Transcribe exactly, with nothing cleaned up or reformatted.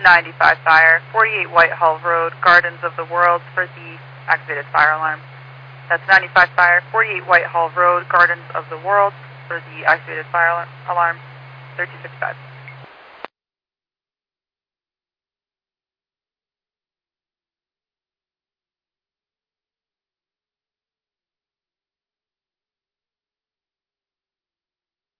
ninety-five Fire, forty-eight Whitehall Road, Gardens of the World for the activated fire alarm. That's ninety-five Fire, forty-eight Whitehall Road, Gardens of the World for the activated fire alarm, thirteen fifty-five.